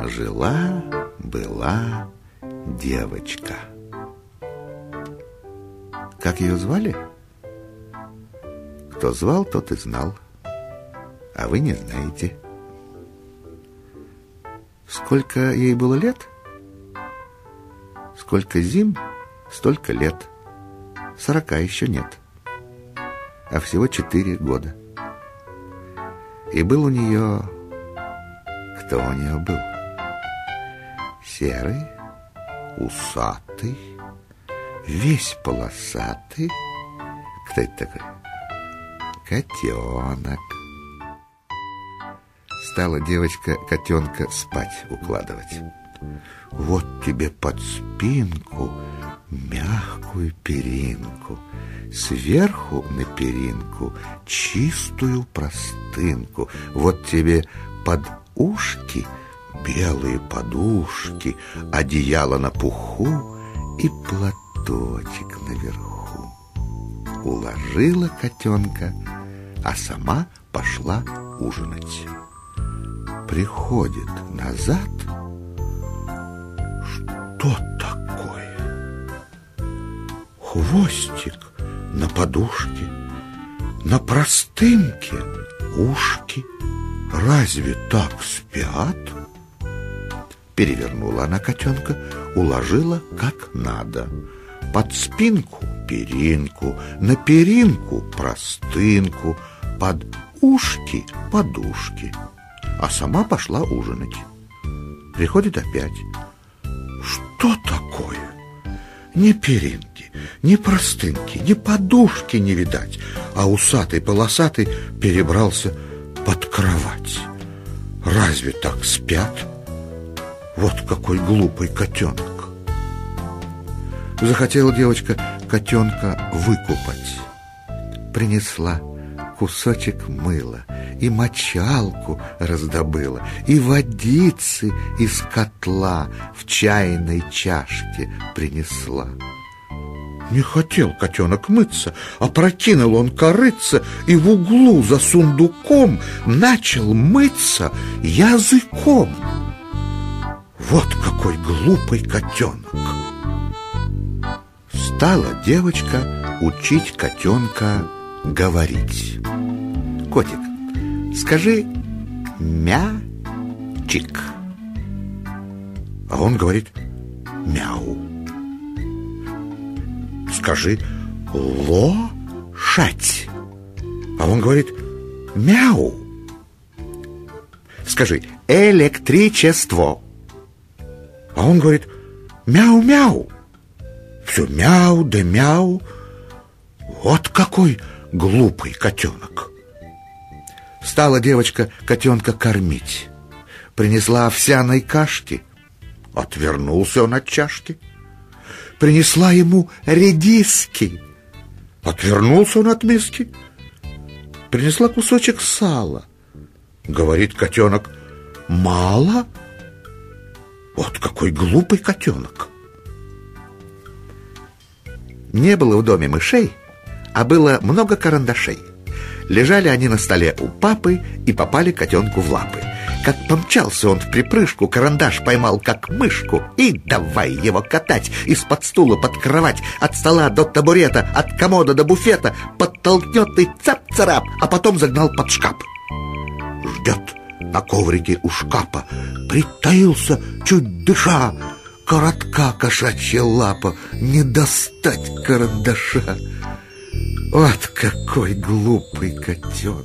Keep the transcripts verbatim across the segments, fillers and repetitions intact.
Жила-была девочка. Как ее звали? Кто звал, тот и знал, а вы не знаете. Сколько ей было лет? Сколько зим, столько лет. Сорока еще нет, а всего четыре года. И был у нее... Кто у нее был? Серый, усатый, весь полосатый. Кто это такой? Котенок. Стала девочка котенка спать укладывать. Вот тебе под спинку мягкую перинку, сверху на перинку чистую простынку. Вот тебе под ушки белые подушки, одеяло на пуху и платочек наверху. Уложила котенка, а сама пошла ужинать. Приходит назад. Что такое? Хвостик на подушке, на простынке ушки. Разве так спят? Перевернула она котенка, уложила как надо. Под спинку перинку, на перинку простынку, под ушки подушки. А сама пошла ужинать. Приходит опять. Что такое? Ни перинки, ни простынки, ни подушки не видать, а усатый-полосатый перебрался под кровать. Разве так спят? Вот какой глупый котенок. Захотела девочка котенка выкупать. Принесла кусочек мыла, и мочалку раздобыла, и водицы из котла в чайной чашке принесла. Не хотел котенок мыться, опрокинул он корытце и в углу за сундуком начал мыться языком. Вот какой глупый котенок. Стала девочка учить котенка говорить. Котик, скажи мячик. А он говорит мяу. Скажи лошадь. А он говорит мяу. Скажи электричество. А он говорит мяу-мяу. Все мяу да мяу. Вот какой глупый котенок. Стала девочка котенка кормить. Принесла овсяной кашки. Отвернулся он от чашки. Принесла ему редиски. Отвернулся он от миски. Принесла кусочек сала. Говорит котенок: мало? Вот какой глупый котенок. Не было в доме мышей, а было много карандашей. Лежали они на столе у папы и попали котенку в лапы. Как помчался он в припрыжку, карандаш поймал как мышку и давай его катать из-под стула под кровать, от стола до табурета, от комода до буфета, подтолкнет и цап-царап, а потом загнал под шкаф. Ждет на коврике у шкафа, притаился, чуть дыша. Коротка кошачья лапа, не достать карандаша. Вот какой глупый котенок.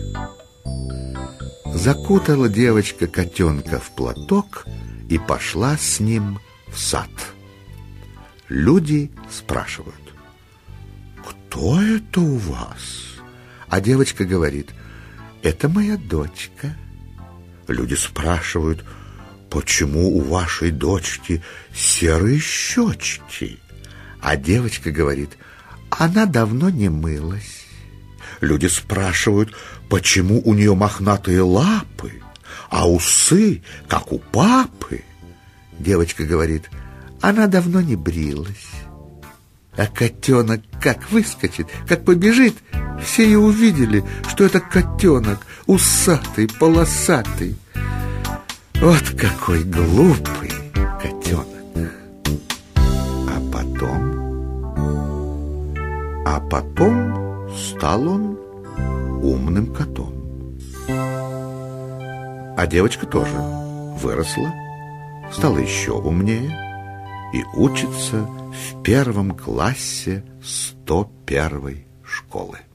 Закутала девочка котенка в платок и пошла с ним в сад. Люди спрашивают: кто это у вас? А девочка говорит: это моя дочка. Люди спрашивают: почему у вашей дочки серые щечки? А девочка говорит: она давно не мылась. Люди спрашивают: почему у нее мохнатые лапы, а усы, как у папы? Девочка говорит: она давно не брилась. А котенок как выскочит, как побежит, все и увидели, что это котенок усатый, полосатый. Вот какой глупый котенок. А потом... А потом стал он умным котом. А девочка тоже выросла, стала еще умнее и учится в первом классе сто первой школы.